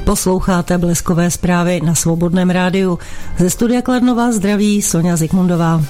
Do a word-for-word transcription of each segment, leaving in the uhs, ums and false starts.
Posloucháte Bleskové zprávy na Svobodném rádiu. Ze studia Kladno vás zdraví Soňa Zikmundová.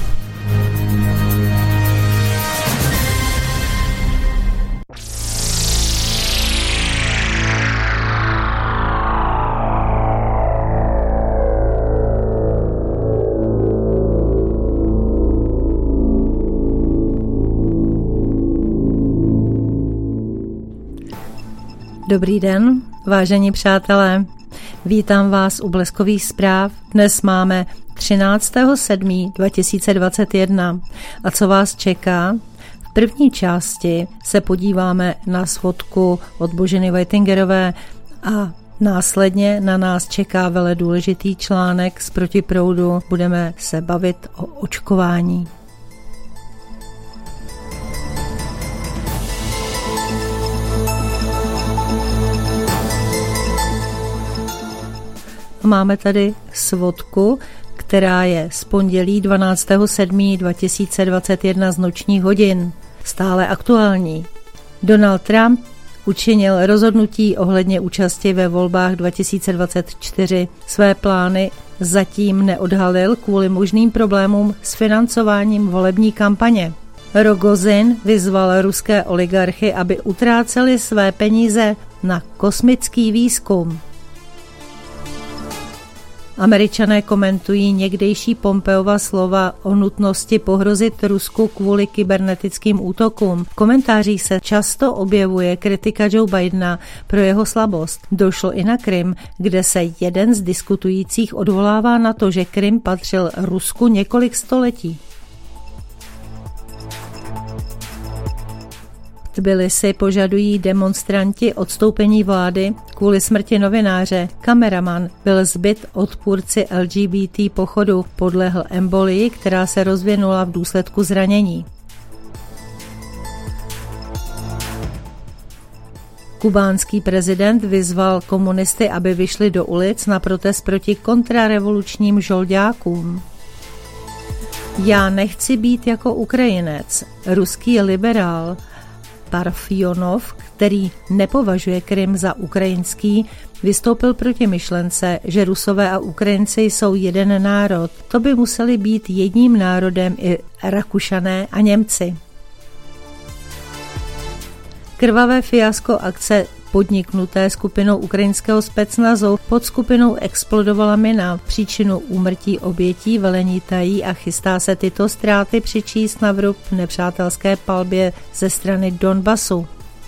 Dobrý den, vážení přátelé. Vítám vás u Bleskových zpráv. Dnes máme třináctého sedmého dva tisíce dvacet jedna. A co vás čeká? V první části se podíváme na svodku od Boženy Whitingerové a následně na nás čeká vele důležitý článek z Protiproudu. Budeme se bavit o očkování. Máme tady svodku, která je z pondělí dvanáctého sedmého dva tisíce dvacet jedna z nočních hodin. Stále aktuální. Donald Trump učinil rozhodnutí ohledně účasti ve volbách dva tisíce dvacet čtyři. Své plány zatím neodhalil kvůli možným problémům s financováním volební kampaně. Rogozin vyzval ruské oligarchy, aby utráceli své peníze na kosmický výzkum. Američané komentují někdejší Pompeova slova o nutnosti pohrozit Rusku kvůli kybernetickým útokům. V komentářích se často objevuje kritika Joe Bidena pro jeho slabost. Došlo i na Krym, kde se jeden z diskutujících odvolává na to, že Krym patřil Rusku několik století. V Tbilisi požadují demonstranti odstoupení vlády kvůli smrti novináře. Kameraman byl zbyt odpůrci L G B T pochodu, podlehl embolii, která se rozvinula v důsledku zranění. Kubánský prezident vyzval komunisty, aby vyšli do ulic na protest proti kontrarevolučním žoldákům. Já nechci být jako Ukrajinec, ruský liberál Parfionov, který nepovažuje Krym za ukrajinský, vystoupil proti myšlence, že Rusové a Ukrajinci jsou jeden národ. To by museli být jedním národem i Rakušané a Němci. Krvavé fiasko akce podniknuté skupinou ukrajinského specnazu pod skupinou explodovala mina. Příčinu úmrtí obětí velení tají a chystá se tyto ztráty přičíst na vrub nepřátelské palbě ze strany Donbasu.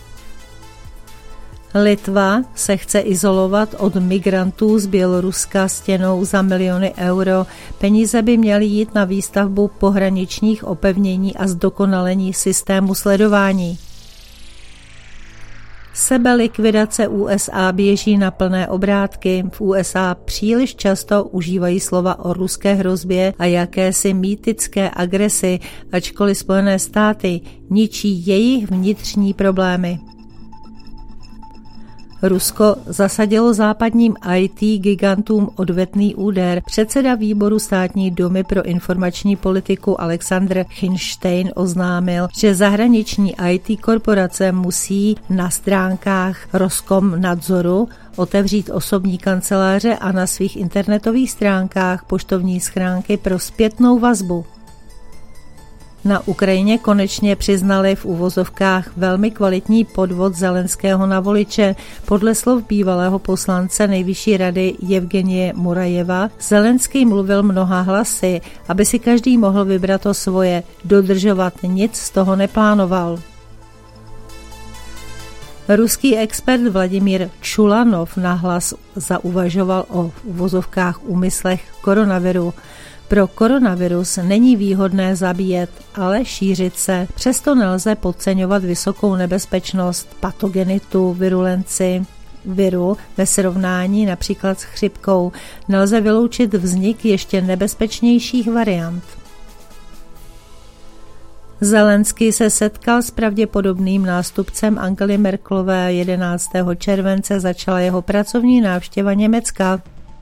Litva se chce izolovat od migrantů z Běloruska stěnou za miliony euro. Peníze by měly jít na výstavbu pohraničních opevnění a zdokonalení systému sledování. Sebelikvidace U S A běží na plné obrátky. V U S A příliš často užívají slova o ruské hrozbě a jakési mýtické agresi, ačkoliv Spojené státy ničí jejich vnitřní problémy. Rusko zasadilo západním I T gigantům odvetný úder. Předseda výboru státní dumy pro informační politiku Alexandr Hinštejn oznámil, že zahraniční I T korporace musí na stránkách Roskomnadzoru otevřít osobní kanceláře a na svých internetových stránkách poštovní schránky pro zpětnou vazbu. Na Ukrajině konečně přiznali v uvozovkách velmi kvalitní podvod Zelenského na voliče. Podle slov bývalého poslance Nejvyšší rady Jevgenie Murajeva, Zelenský mluvil mnoha hlasy, aby si každý mohl vybrat to svoje, dodržovat nic z toho neplánoval. Ruský expert Vladimír Čulanov nahlas zauvažoval o v uvozovkách úmyslech koronaviru. Pro koronavirus není výhodné zabíjet, ale šířit se. Přesto nelze podceňovat vysokou nebezpečnost, patogenitu, virulenci viru ve srovnání například s chřipkou. Nelze vyloučit vznik ještě nebezpečnějších variant. Zelenský se setkal s pravděpodobným nástupcem Angely Merkelové. jedenáctého července začala jeho pracovní návštěva Německa.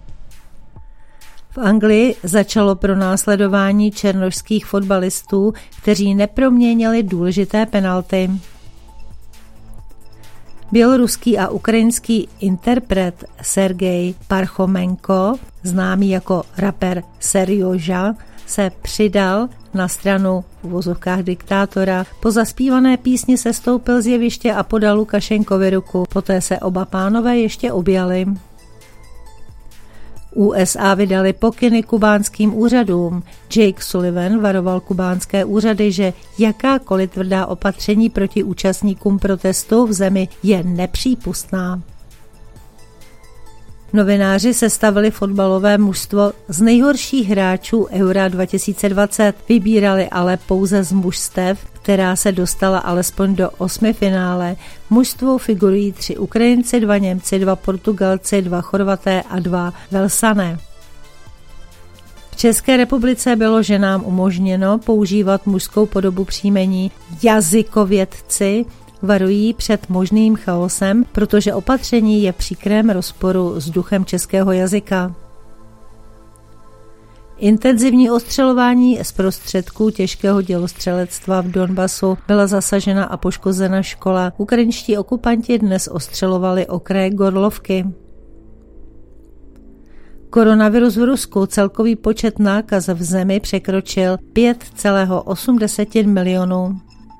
V Anglii začalo pronásledování černošských fotbalistů, kteří neproměnili důležité penalty. Běloruský a ukrajinský interpret Sergej Parchomenko, známý jako rapper Serjoža, se přidal na stranu v uvozovkách diktátora. Po zaspívané písni sestoupil z jeviště a podal Lukašenkovi ruku. Poté se oba pánové ještě objali. U S A vydali pokyny kubánským úřadům. Jake Sullivan varoval kubánské úřady, že jakákoliv tvrdá opatření proti účastníkům protestu v zemi je nepřípustná. Novináři sestavili fotbalové mužstvo z nejhorších hráčů Eura dva tisíce dvacet, vybírali ale pouze z mužstev, která se dostala alespoň do osmifinále. V mužstvu figurují tři Ukrajinci, dva Němci, dva Portugalci, dva Chorvaté a dva Velsané. V České republice bylo ženám umožněno používat mužskou podobu příjmení jazykovědci, varují před možným chaosem, protože opatření je v příkrém rozporu s duchem českého jazyka. Intenzivní ostřelování z prostředků těžkého dělostřelectva v Donbasu byla zasažena a poškozena škola. Ukrajinští okupanti dnes ostřelovali okraje Gorlovky. Koronavirus v Rusku, celkový počet nákaz v zemi překročil pět celá osm milionů.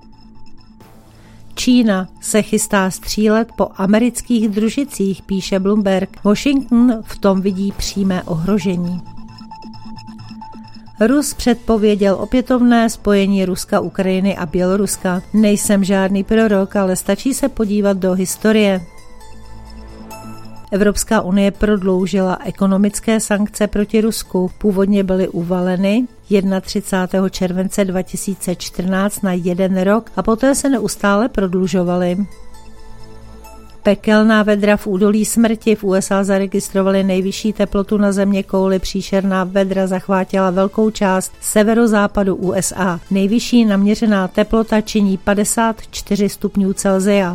Čína se chystá střílet po amerických družicích, píše Bloomberg. Washington v tom vidí přímé ohrožení. Rus předpověděl opětovné spojení Ruska, Ukrajiny a Běloruska. Nejsem žádný prorok, ale stačí se podívat do historie. Evropská unie prodloužila ekonomické sankce proti Rusku. Původně byly uvaleny třicátého prvního července dva tisíce čtrnáct na jeden rok a poté se neustále prodlužovaly. Pekelná vedra v údolí smrti v U S A zaregistrovali nejvyšší teplotu na země kouli. Příšerná vedra zachvátila velkou část severozápadu U S A. Nejvyšší naměřená teplota činí padesát čtyři stupňů Celsia.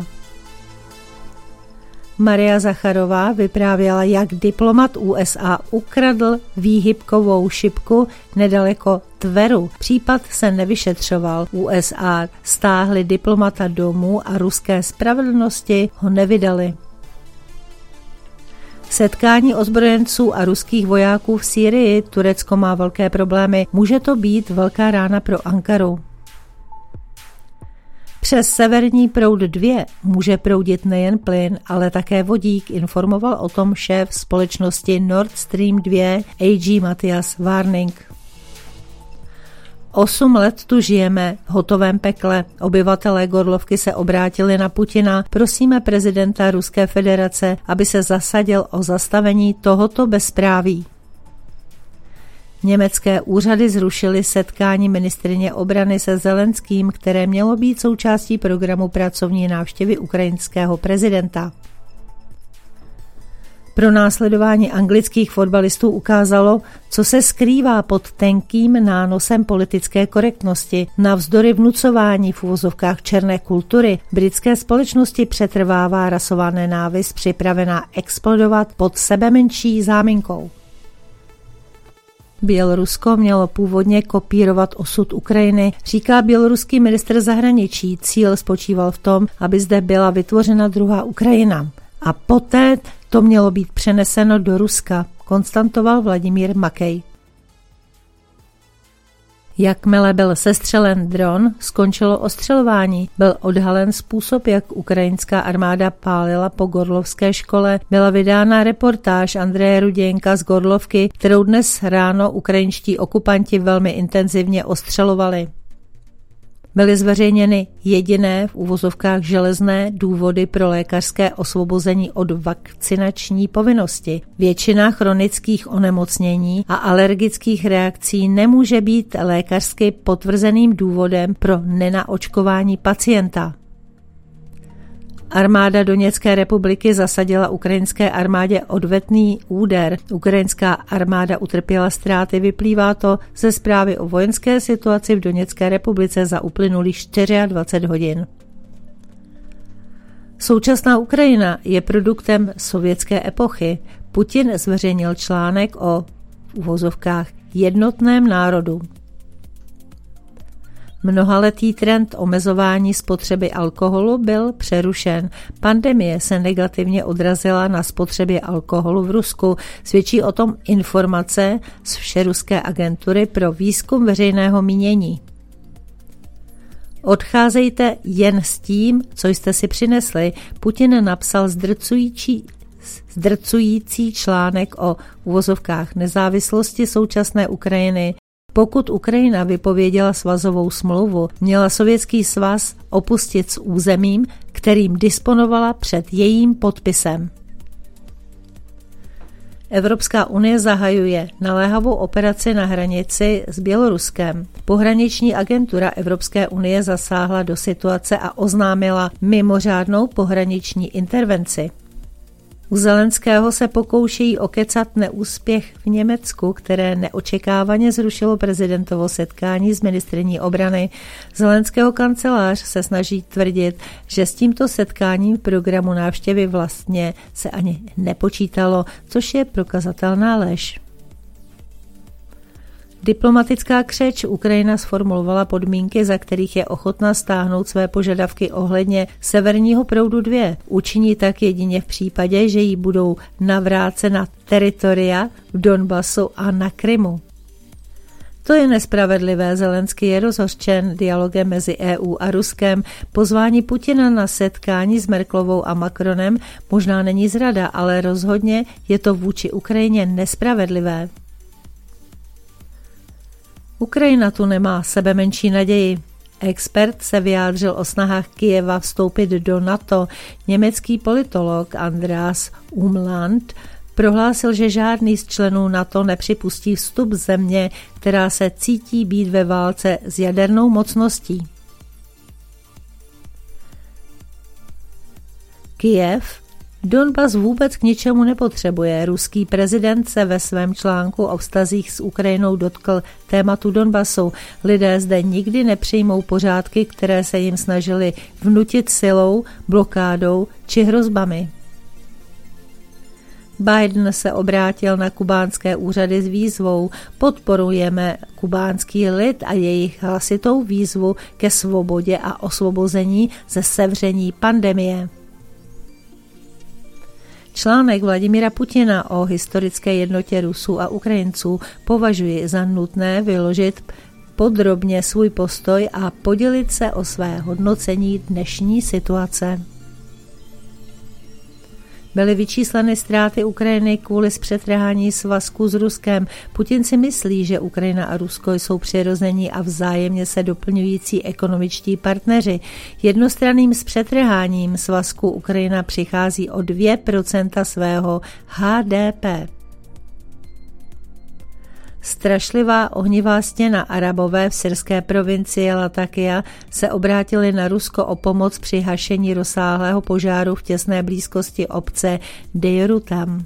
Maria Zacharová vyprávěla, jak diplomat U S A ukradl výhybkovou šipku nedaleko Tveru. Případ se nevyšetřoval. U S A stáhli diplomata domů a ruské spravedlnosti ho nevydali. Setkání ozbrojenců a ruských vojáků v Sýrii. Turecko má velké problémy. Může to být velká rána pro Ankaru. Přes severní proud dva může proudit nejen plyn, ale také vodík, informoval o tom šéf společnosti Nord Stream dva A G Matthias Warning. Osm let tu žijeme v hotovém pekle. Obyvatelé Gorlovky se obrátili na Putina. Prosíme prezidenta Ruské federace, aby se zasadil o zastavení tohoto bezpráví. Německé úřady zrušily setkání ministryně obrany se Zelenským, které mělo být součástí programu pracovní návštěvy ukrajinského prezidenta. Pronásledování anglických fotbalistů ukázalo, co se skrývá pod tenkým nánosem politické korektnosti. Navzdory vnucování v uvozovkách černé kultury britské společnosti přetrvává rasová nenávist připravená explodovat pod sebemenší záminkou. Bělorusko mělo původně kopírovat osud Ukrajiny, říká běloruský ministr zahraničí. Cíl spočíval v tom, aby zde byla vytvořena druhá Ukrajina. A poté to mělo být přeneseno do Ruska, konstatoval Vladimír Makej. Jakmile byl sestřelen dron, skončilo ostřelování. Byl odhalen způsob, jak ukrajinská armáda pálila po Gorlovské škole. Byla vydána reportáž Andreje Ruděnka z Gorlovky, kterou dnes ráno ukrajinští okupanti velmi intenzivně ostřelovali. Byly zveřejněny jediné v uvozovkách železné důvody pro lékařské osvobození od vakcinační povinnosti. Většina chronických onemocnění a alergických reakcí nemůže být lékařsky potvrzeným důvodem pro nenaočkování pacienta. Armáda Doněcké republiky zasadila ukrajinské armádě odvetný úder. Ukrajinská armáda utrpěla ztráty, vyplývá to ze zprávy o vojenské situaci v Doněcké republice za uplynulých dvacet čtyři hodin. Současná Ukrajina je produktem sovětské epochy. Putin zveřejnil článek o v uvozovkách jednotném národu. Mnohaletý trend omezování spotřeby alkoholu byl přerušen. Pandemie se negativně odrazila na spotřebě alkoholu v Rusku. Svědčí o tom informace z Všeruské agentury pro výzkum veřejného mínění. Odcházejte jen s tím, co jste si přinesli. Putin napsal zdrcující, zdrcující článek o uvozovkách nezávislosti současné Ukrajiny. Pokud Ukrajina vypověděla svazovou smlouvu, měla Sovětský svaz opustit s územím, kterým disponovala před jejím podpisem. Evropská unie zahajuje naléhavou operaci na hranici s Běloruskem. Pohraniční agentura Evropské unie zasáhla do situace a oznámila mimořádnou pohraniční intervenci. U Zelenského se pokoušejí okecat neúspěch v Německu, které neočekávaně zrušilo prezidentovo setkání s ministryní obrany. Zelenského kancelář se snaží tvrdit, že s tímto setkáním v programu návštěvy vlastně se ani nepočítalo, což je prokazatelná lež. Diplomatická křeč. Ukrajina sformulovala podmínky, za kterých je ochotná stáhnout své požadavky ohledně Severního proudu dva. Učiní tak jedině v případě, že jí budou navrácena teritoria v Donbasu a na Krymu. To je nespravedlivé, Zelenský je rozhořčen dialogem mezi E U a Ruskem. Pozvání Putina na setkání s Merkelovou a Macronem možná není zrada, ale rozhodně je to vůči Ukrajině nespravedlivé. Ukrajina tu nemá sebe menší naději. Expert se vyjádřil o snahách Kyjeva vstoupit do NATO. Německý politolog Andreas Umland prohlásil, že žádný z členů NATO nepřipustí vstup země, která se cítí být ve válce s jadernou mocností. Kyjev. Donbas vůbec k ničemu nepotřebuje. Ruský prezident se ve svém článku o vztazích s Ukrajinou dotkl tématu Donbasu. Lidé zde nikdy nepřijmou pořádky, které se jim snažili vnutit silou, blokádou či hrozbami. Biden se obrátil na kubánské úřady s výzvou: podporujeme kubánský lid a jejich hlasitou výzvu ke svobodě a osvobození ze sevření pandemie. Článek Vladimira Putina o historické jednotě Rusů a Ukrajinců považuji za nutné vyložit podrobně svůj postoj a podělit se o své hodnocení dnešní situace. Byly vyčísleny ztráty Ukrajiny kvůli zpřetrhání svazku s Ruskem. Putin si myslí, že Ukrajina a Rusko jsou přirození a vzájemně se doplňující ekonomičtí partneři. Jednostranným zpřetrháním svazku Ukrajina přichází o dvě procenta svého H D P. Strašlivá ohnivá stěna. Arabové v syrské provincii Latakia se obrátili na Rusko o pomoc při hašení rozsáhlého požáru v těsné blízkosti obce Dejrutam.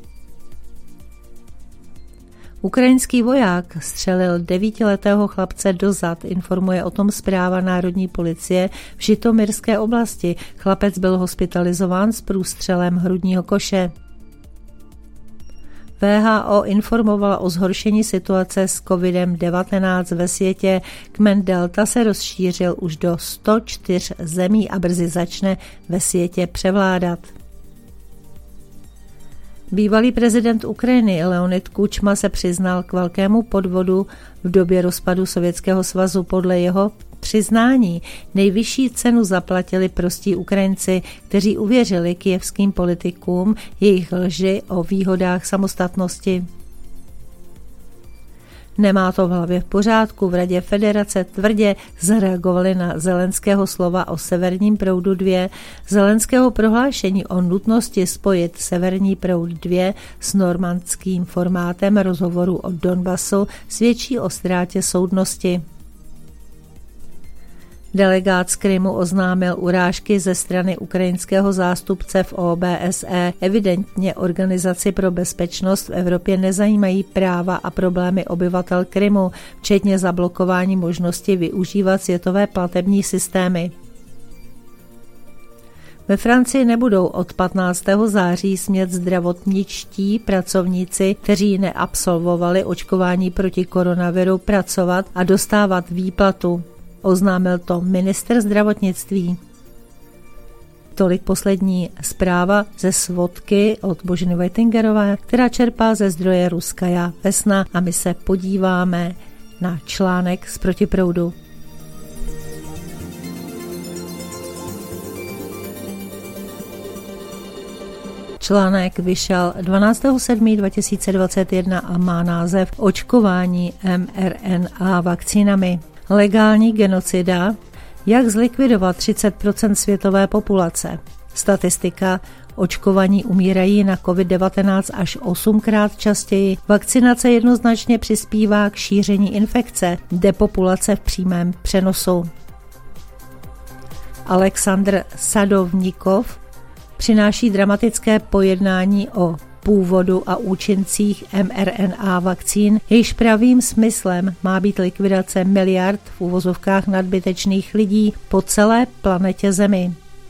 Ukrajinský voják střelil devítiletého chlapce do zad, informuje o tom zpráva Národní policie v Žitomyrské oblasti. Chlapec byl hospitalizován s průstřelem hrudního koše. W H O informovala o zhoršení situace s COVID devatenáct ve světě. Kmen Delta se rozšířil už do sto čtyř zemí a brzy začne ve světě převládat. Bývalý prezident Ukrajiny Leonid Kučma se přiznal k velkému podvodu v době rozpadu Sovětského svazu. Podle jeho přiznání nejvyšší cenu zaplatili prostí Ukrajinci, kteří uvěřili kyjevským politikům jejich lži o výhodách samostatnosti. Nemá to v hlavě v pořádku. V Radě federace tvrdě zareagovali na Zelenského slova o Severním proudu dva. Zelenského prohlášení o nutnosti spojit Severní proud dva s normandským formátem rozhovoru o Donbasu svědčí o ztrátě soudnosti. Delegát z Krymu oznámil urážky ze strany ukrajinského zástupce v O B S E. Evidentně Organizaci pro bezpečnost v Evropě nezajímají práva a problémy obyvatel Krymu, včetně zablokování možnosti využívat světové platební systémy. Ve Francii nebudou od patnáctého září smět zdravotničtí pracovníci, kteří neabsolvovali očkování proti koronaviru, pracovat a dostávat výplatu. Oznámil to ministr zdravotnictví. Tolik poslední zpráva ze svodky od Boženy Vajtingerové, která čerpá ze zdroje Ruskaja Vesna, a my se podíváme na článek z Protiproudu. Článek vyšel dvanáctého sedmého dva tisíce dvacet jedna a má název Očkování em er en á vakcínami. Legální genocida. Jak zlikvidovat třicet procent světové populace? Statistika. Očkovaní umírají na covid devatenáct až osmkrát častěji. Vakcinace jednoznačně přispívá k šíření infekce. Depopulace v přímém přenosu. Aleksandr Sadovníkov přináší dramatické pojednání o původu a účincích em er en á vakcín, jejichž pravým smyslem má být likvidace miliard v uvozovkách nadbytečných lidí po celé planetě Zemi.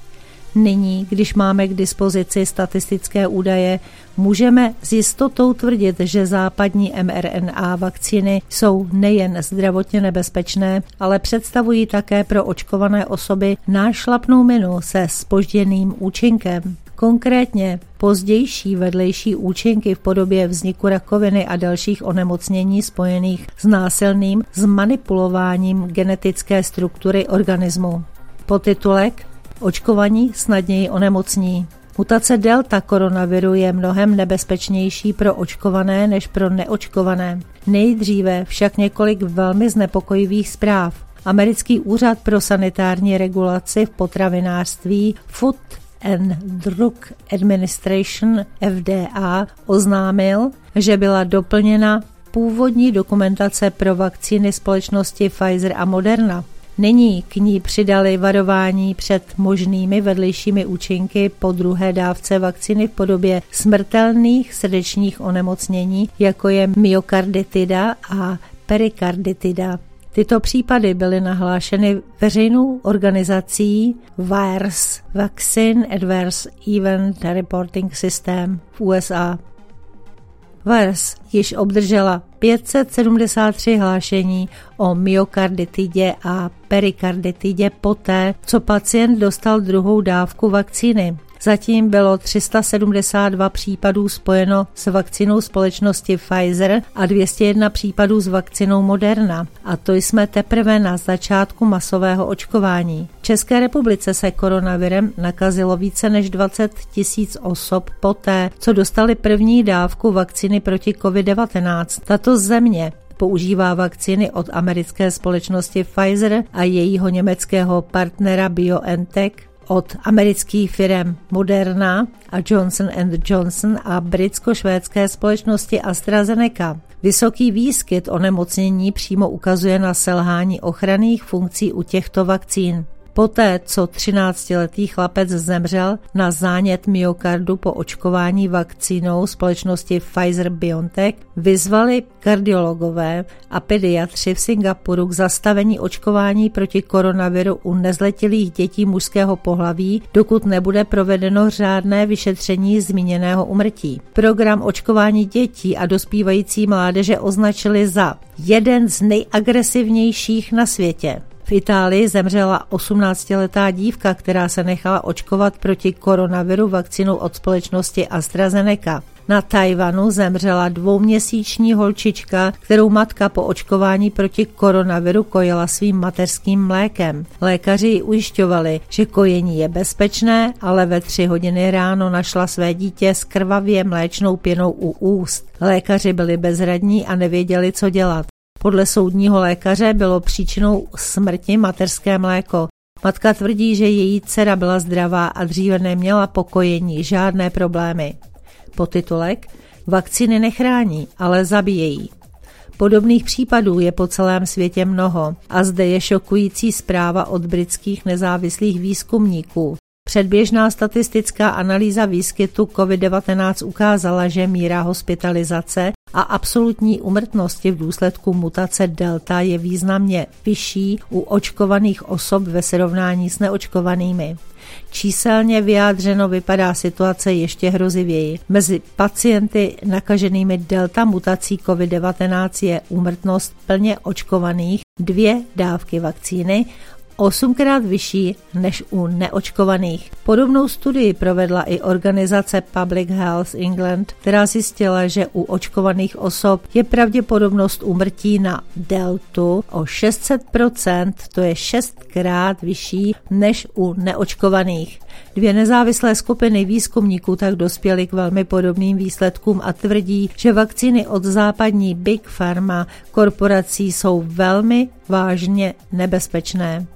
Nyní, když máme k dispozici statistické údaje, můžeme s jistotou tvrdit, že západní em er en á vakcíny jsou nejen zdravotně nebezpečné, ale představují také pro očkované osoby nášlapnou minu se zpožděným účinkem. Konkrétně pozdější vedlejší účinky v podobě vzniku rakoviny a dalších onemocnění spojených s násilným zmanipulováním genetické struktury organismu. Podtitulek Očkovaní snadněji onemocní. Mutace delta koronaviru je mnohem nebezpečnější pro očkované než pro neočkované. Nejdříve však několik velmi znepokojivých zpráv. Americký úřad pro sanitární regulaci v potravinářství Food and Drug Administration F D A oznámil, že byla doplněna původní dokumentace pro vakcíny společnosti Pfizer a Moderna. Nyní k ní přidali varování před možnými vedlejšími účinky po druhé dávce vakcíny v podobě smrtelných srdečních onemocnění, jako je myokarditida a perikarditida. Tyto případy byly nahlášeny veřejnou organizací V A E R S, Vaccine Adverse Event Reporting System v U S A. V A E R S již obdržela pět set sedmdesát tři hlášení o myokarditidě a perikarditidě poté, co pacient dostal druhou dávku vakcíny. Zatím bylo tři sta sedmdesát dva případů spojeno s vakcínou společnosti Pfizer a dvě stě jedna případů s vakcínou Moderna. A to jsme teprve na začátku masového očkování. V České republice se koronavirem nakazilo více než dvacet tisíc osob poté, co dostali první dávku vakcíny proti covid devatenáct. Tato země používá vakcíny od americké společnosti Pfizer a jejího německého partnera BioNTech, od amerických firem Moderna a Johnson and Johnson a britsko-švédské společnosti AstraZeneca. Vysoký výskyt onemocnění přímo ukazuje na selhání ochranných funkcí u těchto vakcín. Poté, co třináctiletý chlapec zemřel na zánět myokardu po očkování vakcínou společnosti Pfizer-BioNTech, vyzvali kardiologové a pediatři v Singapuru k zastavení očkování proti koronaviru u nezletilých dětí mužského pohlaví, dokud nebude provedeno řádné vyšetření zmíněného úmrtí. Program očkování dětí a dospívající mládeže označili za jeden z nejagresivnějších na světě. V Itálii zemřela osmnáctiletá dívka, která se nechala očkovat proti koronaviru vakcínou od společnosti AstraZeneca. Na Tajvanu zemřela dvouměsíční holčička, kterou matka po očkování proti koronaviru kojila svým mateřským mlékem. Lékaři ji ujišťovali, že kojení je bezpečné, ale ve tři hodiny ráno našla své dítě s krvavě mléčnou pěnou u úst. Lékaři byli bezradní a nevěděli, co dělat. Podle soudního lékaře bylo příčinou smrti mateřské mléko. Matka tvrdí, že její dcera byla zdravá a dříve neměla po kojení žádné problémy. Podtitulek Vakcíny nechrání, ale zabíjejí. Podobných případů je po celém světě mnoho a zde je šokující zpráva od britských nezávislých výzkumníků. Předběžná statistická analýza výskytu covid devatenáct ukázala, že míra hospitalizace a absolutní úmrtnosti v důsledku mutace delta je významně vyšší u očkovaných osob ve srovnání s neočkovanými. Číselně vyjádřeno vypadá situace ještě hrozivěji. Mezi pacienty nakaženými delta mutací covid devatenáct je úmrtnost plně očkovaných dvě dávky vakcíny osmkrát vyšší než u neočkovaných. Podobnou studii provedla i organizace Public Health England, která zjistila, že u očkovaných osob je pravděpodobnost úmrtí na deltu o šest set procent, to je šestkrát vyšší než u neočkovaných. Dvě nezávislé skupiny výzkumníků tak dospěly k velmi podobným výsledkům a tvrdí, že vakcíny od západní Big Pharma korporací jsou velmi vážně nebezpečné.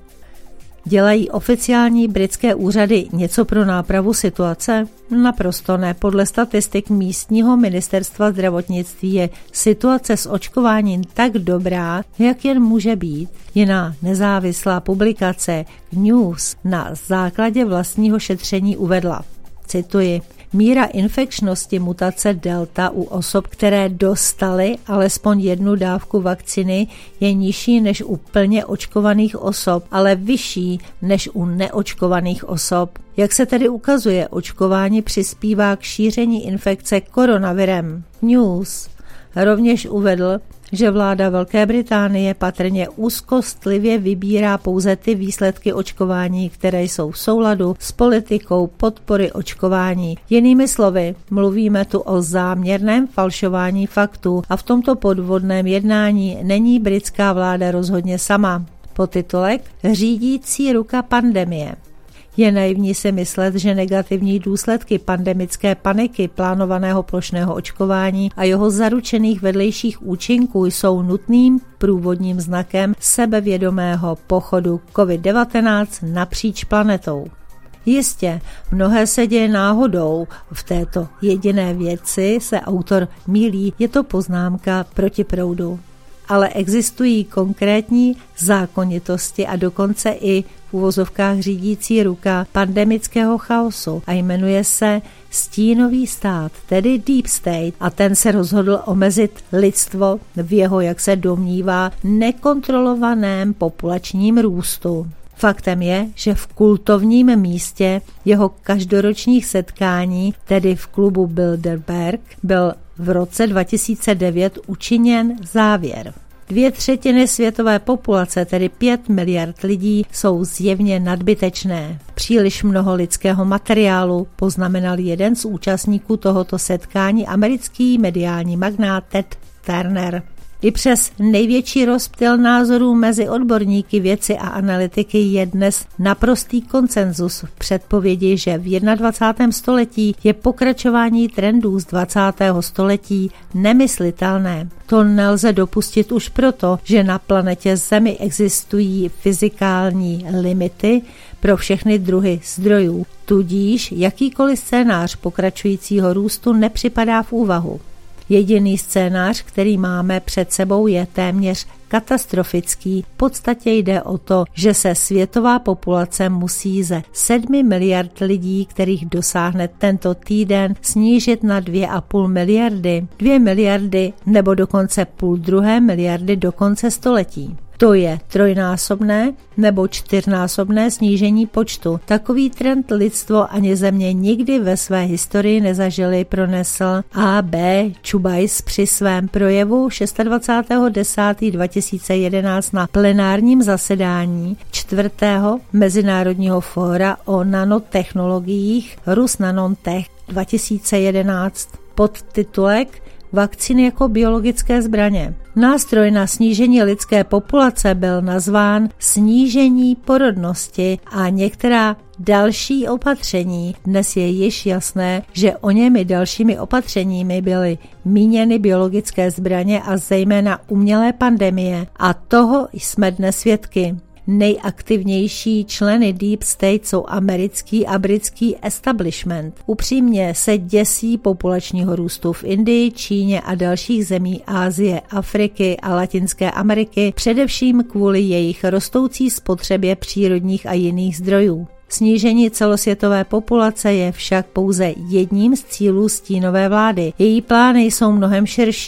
Dělají oficiální britské úřady něco pro nápravu situace? Naprosto ne. Podle statistik místního ministerstva zdravotnictví je situace s očkováním tak dobrá, jak jen může být. Jiná nezávislá publikace News na základě vlastního šetření uvedla, cituji, míra infekčnosti mutace delta u osob, které dostaly alespoň jednu dávku vakcíny, je nižší než u plně očkovaných osob, ale vyšší než u neočkovaných osob. Jak se tedy ukazuje, očkování přispívá k šíření infekce koronavirem. News rovněž uvedl, že vláda Velké Británie patrně úzkostlivě vybírá pouze ty výsledky očkování, které jsou v souladu s politikou podpory očkování. Jinými slovy, mluvíme tu o záměrném falšování faktů a v tomto podvodném jednání není britská vláda rozhodně sama. Podtitulek Řídící ruka pandemie. Je naivní si myslet, že negativní důsledky pandemické paniky, plánovaného plošného očkování a jeho zaručených vedlejších účinků jsou nutným průvodním znakem sebevědomého pochodu covid devatenáct napříč planetou. Jistě, mnohé se děje náhodou. V této jediné věci se autor mýlí, je to poznámka proti proudu. Ale existují konkrétní zákonitosti a dokonce i v uvozovkách řídící ruka pandemického chaosu a jmenuje se stínový stát, tedy Deep State, a ten se rozhodl omezit lidstvo v jeho, jak se domnívá, nekontrolovaném populačním růstu. Faktem je, že v kultovním místě jeho každoročních setkání, tedy v klubu Bilderberg, byl v roce dva tisíce devět učiněn závěr. Dvě třetiny světové populace, tedy pět miliard lidí, jsou zjevně nadbytečné. Příliš mnoho lidského materiálu, poznamenal jeden z účastníků tohoto setkání, americký mediální magnát Ted Turner. I přes největší rozptyl názorů mezi odborníky, vědci a analytiky je dnes naprostý konsenzus v předpovědi, že v dvacátém prvním století je pokračování trendů z dvacátého století nemyslitelné. To nelze dopustit už proto, že na planetě Zemi existují fyzikální limity pro všechny druhy zdrojů. Tudíž jakýkoliv scénář pokračujícího růstu nepřipadá v úvahu. Jediný scénář, který máme před sebou, je téměř katastrofický. V podstatě jde o to, že se světová populace musí ze sedmi miliard lidí, kterých dosáhne tento týden, snížit na dvě a půl miliardy. Dvě miliardy nebo dokonce půl druhé miliardy do konce století. To je trojnásobné nebo čtyřnásobné snížení počtu. Takový trend lidstvo ani země nikdy ve své historii nezažili, pronesl A B Chubais při svém projevu dvacátého šestého desátého dva tisíce jedenáct na plenárním zasedání čtvrtého Mezinárodního fóra o nanotechnologiích Rusnanotech dva tisíce jedenáct. Podtitulek Vakcíny jako biologické zbraně. Nástroj na snížení lidské populace byl nazván snížení porodnosti a některá další opatření. Dnes je již jasné, že o němi dalšími opatřeními byly míněny biologické zbraně a zejména umělé pandemie. A toho jsme dnes svědky. Nejaktivnější členy Deep State jsou americký a britský establishment. Upřímně se děsí populačního růstu v Indii, Číně a dalších zemí Asie, Afriky a Latinské Ameriky, především kvůli jejich rostoucí spotřebě přírodních a jiných zdrojů. Snížení celosvětové populace je však pouze jedním z cílů stínové vlády. Její plány jsou mnohem širší.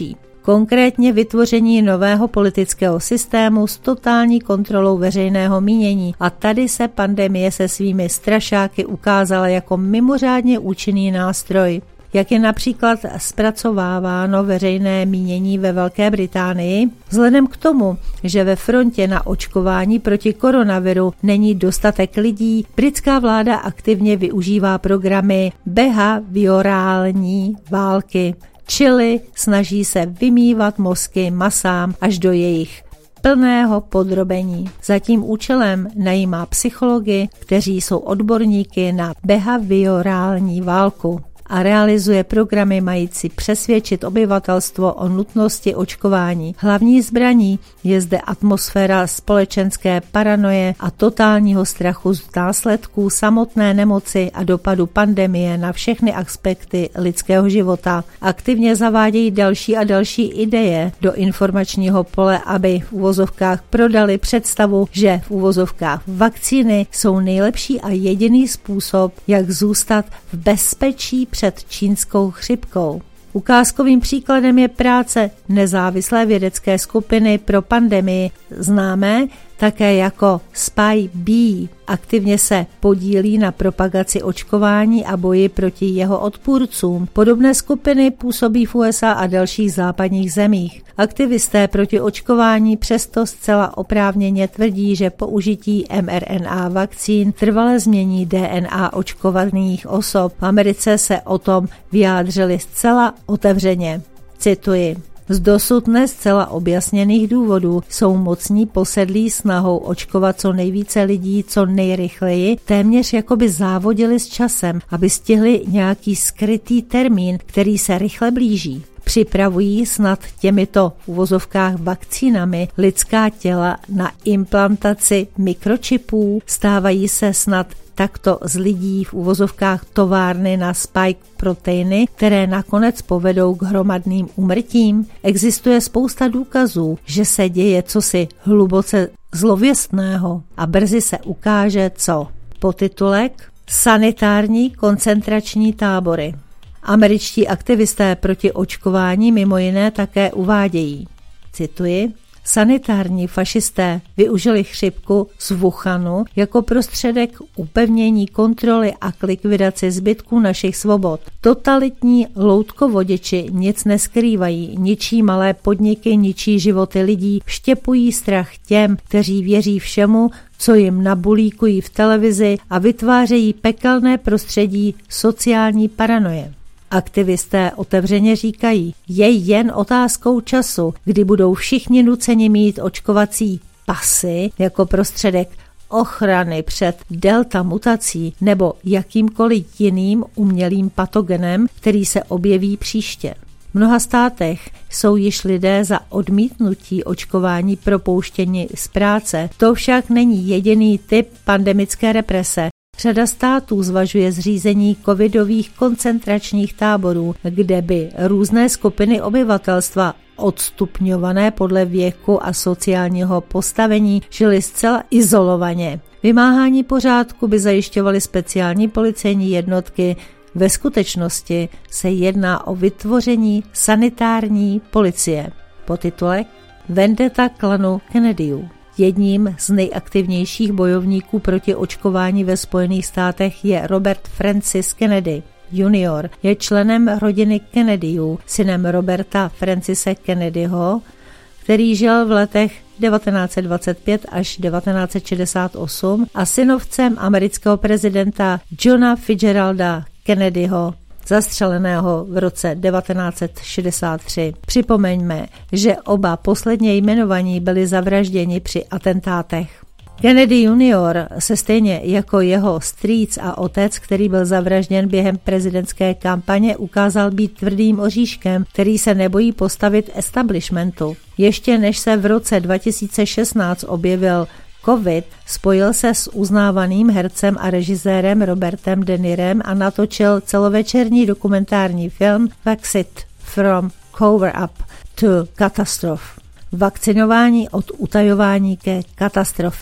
konkrétně vytvoření nového politického systému s totální kontrolou veřejného mínění. A tady se pandemie se svými strašáky ukázala jako mimořádně účinný nástroj. Jak je například zpracováváno veřejné mínění ve Velké Británii, vzhledem k tomu, že ve frontě na očkování proti koronaviru není dostatek lidí, britská vláda aktivně využívá programy behaviorální války, čili snaží se vymývat mozky masám až do jejich plného podrobení. Za tím účelem najímá psychology, kteří jsou odborníky na behaviorální válku, a realizuje programy mající přesvědčit obyvatelstvo o nutnosti očkování. Hlavní zbraní je zde atmosféra společenské paranoje a totálního strachu z následků samotné nemoci a dopadu pandemie na všechny aspekty lidského života. Aktivně zavádějí další a další ideje do informačního pole, aby v uvozovkách prodali představu, že v uvozovkách vakcíny jsou nejlepší a jediný způsob, jak zůstat v bezpečí před čínskou chřipkou. Ukázkovým příkladem je práce nezávislé vědecké skupiny pro pandemii, známé také jako Spy B. Aktivně se podílí na propagaci očkování a boji proti jeho odpůrcům. Podobné skupiny působí v U S A a dalších západních zemích. Aktivisté proti očkování přesto zcela oprávněně tvrdí, že použití M R N A vakcín trvale změní D N A očkovaných osob. V Americe se o tom vyjádřili zcela otevřeně. Cituji. Z dosud ne zcela objasněných důvodů jsou mocní posedlí snahou očkovat co nejvíce lidí co nejrychleji, téměř jakoby závodili s časem, aby stihli nějaký skrytý termín, který se rychle blíží. Připravují snad těmito v uvozovkách vakcínami lidská těla na implantaci mikročipů, stávají se snad takto z lidí v uvozovkách továrny na spike proteiny, které nakonec povedou k hromadným úmrtím. Existuje spousta důkazů, že se děje cosi hluboce zlověstného a brzy se ukáže co. Podtitulek Sanitární koncentrační tábory. Američtí aktivisté proti očkování mimo jiné také uvádějí, cituji, sanitární fašisté využili chřipku z Wuhanu jako prostředek upevnění kontroly a k likvidaci zbytků našich svobod. Totalitní loutkovoděči nic neskrývají, ničí malé podniky, ničí životy lidí, vštěpují strach těm, kteří věří všemu, co jim nabulíkují v televizi a vytvářejí pekelné prostředí sociální paranoje. Aktivisté otevřeně říkají, je jen otázkou času, kdy budou všichni nuceni mít očkovací pasy jako prostředek ochrany před delta mutací nebo jakýmkoliv jiným umělým patogenem, který se objeví příště. V mnoha státech jsou již lidé za odmítnutí očkování propouštěni z práce. To však není jediný typ pandemické represe. Řada států zvažuje zřízení covidových koncentračních táborů, kde by různé skupiny obyvatelstva odstupňované podle věku a sociálního postavení žili zcela izolovaně. Vymáhání pořádku by zajišťovaly speciální policejní jednotky. Ve skutečnosti se jedná o vytvoření sanitární policie. Podtitulek Vendetta klanu Kennedyů. Jedním z nejaktivnějších bojovníků proti očkování ve Spojených státech je Robert Francis Kennedy junior. Je členem rodiny Kennedyů, synem Roberta Francise Kennedyho, který žil v letech devatenáct set dvacet pět až devatenáct set šedesát osm a synovcem amerického prezidenta Johna Fitzgeralda Kennedyho, zastřeleného v roce devatenáct set šedesát tři. Připomeňme, že oba posledně jmenovaní byli zavražděni při atentátech. Kennedy junior se stejně jako jeho strýc a otec, který byl zavražděn během prezidentské kampaně, ukázal být tvrdým oříškem, který se nebojí postavit establishmentu. Ještě než se v roce dva tisíce šestnáct objevil COVID, spojil se s uznávaným hercem a režisérem Robertem De Nirem a natočil celovečerní dokumentární film Vaxit from Cover-up to Catastrophe. Vakcinování od utajování ke katastrofě.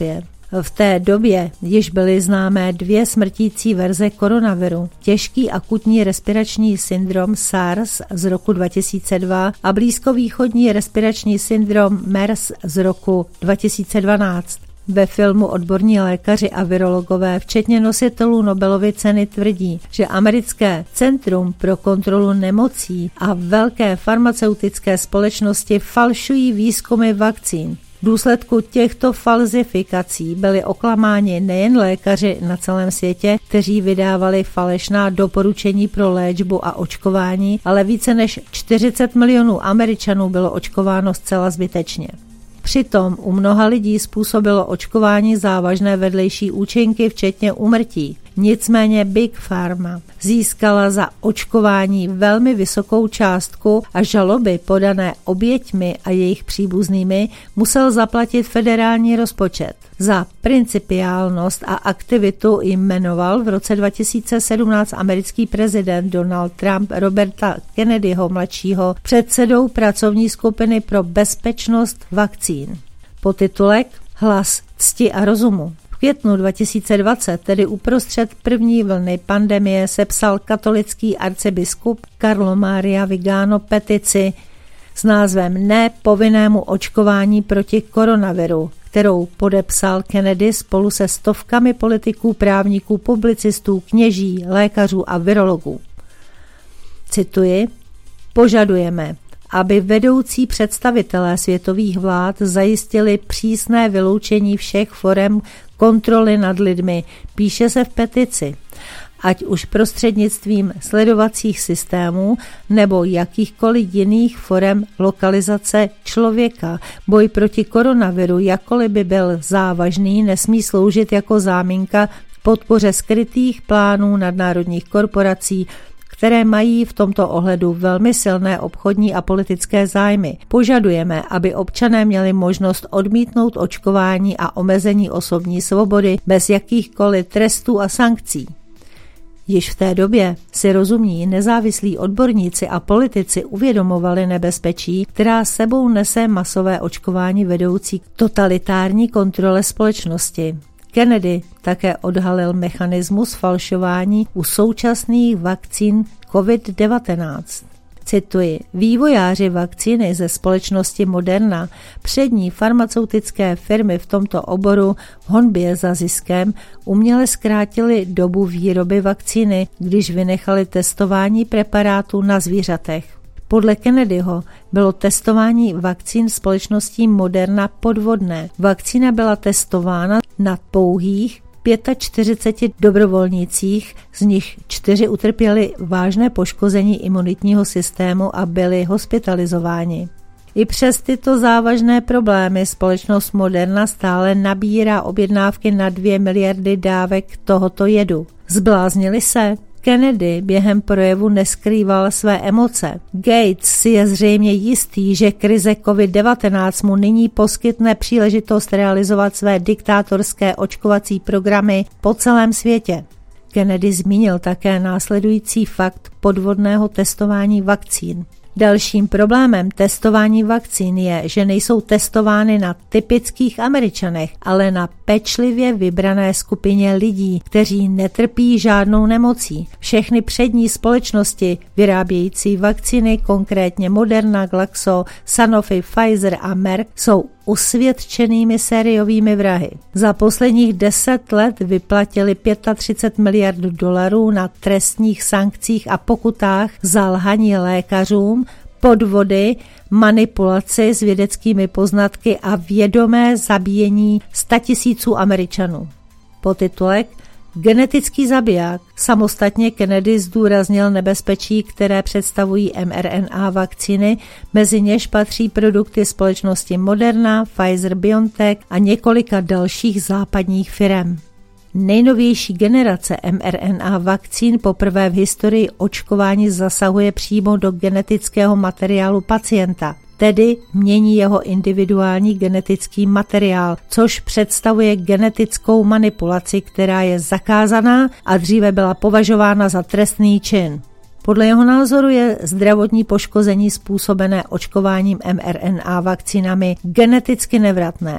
V té době již byly známé dvě smrtící verze koronaviru. Těžký akutní respirační syndrom SARS z roku dva tisíce dva a blízkovýchodní respirační syndrom MERS z roku dva tisíce dvanáct. Ve filmu odborní lékaři a virologové, včetně nositelů Nobelovy ceny, tvrdí, že americké Centrum pro kontrolu nemocí a velké farmaceutické společnosti falšují výzkumy vakcín. V důsledku těchto falzifikací byli oklamáni nejen lékaři na celém světě, kteří vydávali falešná doporučení pro léčbu a očkování, ale více než čtyřicet milionů Američanů bylo očkováno zcela zbytečně. Přitom u mnoha lidí způsobilo očkování závažné vedlejší účinky, včetně úmrtí. Nicméně Big Pharma získala za očkování velmi vysokou částku a žaloby podané oběťmi a jejich příbuznými musel zaplatit federální rozpočet. Za principiálnost a aktivitu jmenoval v roce dva tisíce sedmnáct americký prezident Donald Trump Roberta Kennedyho mladšího předsedou pracovní skupiny pro bezpečnost vakcín. Podtitulek Hlas cti a rozumu. V květnu dva tisíce dvacet, tedy uprostřed první vlny pandemie, sepsal katolický arcibiskup Carlo Maria Vigano petici s názvem Ne povinnému očkování proti koronaviru, kterou podepsal Kennedy spolu se stovkami politiků, právníků, publicistů, kněží, lékařů a virologů. Cituji: Požadujeme, aby vedoucí představitelé světových vlád zajistili přísné vyloučení všech forem kontroly nad lidmi, píše se v petici, ať už prostřednictvím sledovacích systémů nebo jakýchkoliv jiných forem lokalizace člověka. Boj proti koronaviru, jakkoliv by byl závažný, nesmí sloužit jako záminka k podpoře skrytých plánů nadnárodních korporací, které mají v tomto ohledu velmi silné obchodní a politické zájmy. Požadujeme, aby občané měli možnost odmítnout očkování a omezení osobní svobody bez jakýchkoliv trestů a sankcí. Již v té době si rozumní nezávislí odborníci a politici uvědomovali nebezpečí, která sebou nese masové očkování vedoucí k totalitární kontrole společnosti. Kennedy také odhalil mechanismus falšování u současných vakcín covid devatenáct. Cituji: Vývojáři vakcíny ze společnosti Moderna, přední farmaceutické firmy v tomto oboru v honbě za ziskem, uměle zkrátili dobu výroby vakcíny, když vynechali testování preparátů na zvířatech. Podle Kennedyho bylo testování vakcín společností Moderna podvodné. Vakcína byla testována na pouhých čtyřiceti pěti dobrovolnících, z nich čtyři utrpěli vážné poškození imunitního systému a byli hospitalizováni. I přes tyto závažné problémy společnost Moderna stále nabírá objednávky na dvě miliardy dávek tohoto jedu. Zbláznili se? Kennedy během projevu neskrýval své emoce. Gates si je zřejmě jistý, že krize covid devatenáct mu nyní poskytne příležitost realizovat své diktátorské očkovací programy po celém světě. Kennedy zmínil také následující fakt podvodného testování vakcín. Dalším problémem testování vakcín je, že nejsou testovány na typických Američanech, ale na pečlivě vybrané skupině lidí, kteří netrpí žádnou nemocí. Všechny přední společnosti vyrábějící vakcíny, konkrétně Moderna, Glaxo, Sanofi, Pfizer a Merck, jsou usvědčenými sériovými vrahy. Za posledních deset let vyplatili třicet pět miliard dolarů na trestních sankcích a pokutách za lhaní lékařům, podvody, manipulaci s vědeckými poznatky a vědomé zabíjení statisíců Američanů. Podtitulek Genetický zabiják. Samostatně Kennedy zdůraznil nebezpečí, které představují mRNA vakcíny, mezi něž patří produkty společnosti Moderna, Pfizer-BioNTech a několika dalších západních firem. Nejnovější generace mRNA vakcín poprvé v historii očkování zasahuje přímo do genetického materiálu pacienta, tedy mění jeho individuální genetický materiál, což představuje genetickou manipulaci, která je zakázaná a dříve byla považována za trestný čin. Podle jeho názoru je zdravotní poškození způsobené očkováním mRNA vakcínami geneticky nevratné.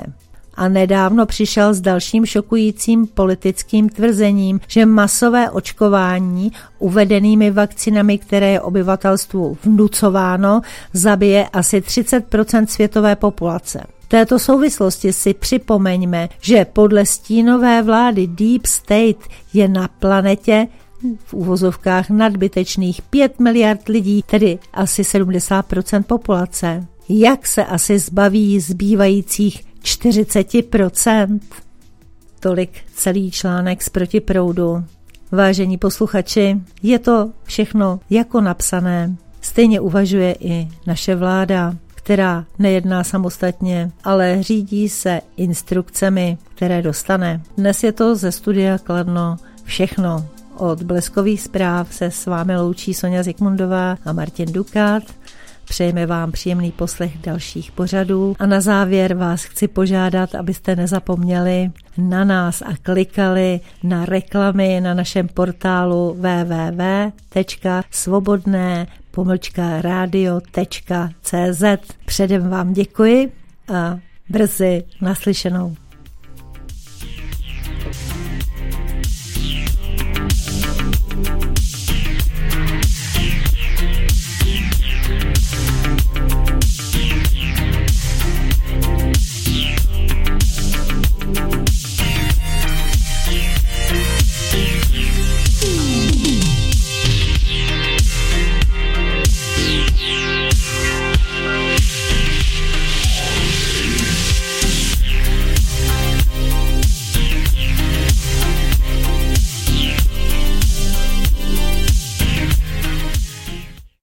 A nedávno přišel s dalším šokujícím politickým tvrzením, že masové očkování uvedenými vakcinami, které je obyvatelstvu vnucováno, zabije asi třicet procent světové populace. V této souvislosti si připomeňme, že podle stínové vlády Deep State je na planetě v uvozovkách nadbytečných pět miliard lidí, tedy asi sedmdesát procent populace. Jak se asi zbaví zbývajících čtyřicet procent? Tolik celý článek z Protiproudu. Vážení posluchači, je to všechno jako napsané. Stejně uvažuje i naše vláda, která nejedná samostatně, ale řídí se instrukcemi, které dostane. Dnes je to ze studia Kladno všechno. Od Bleskových zpráv se s vámi loučí Sonja Zikmundová a Martin Dukát. Přejeme vám příjemný poslech dalších pořadů a na závěr vás chci požádat, abyste nezapomněli na nás a klikali na reklamy na našem portálu w w w tečka svobodné pomlčka rádio tečka cé zet. Předem vám děkuji a brzy naslyšenou.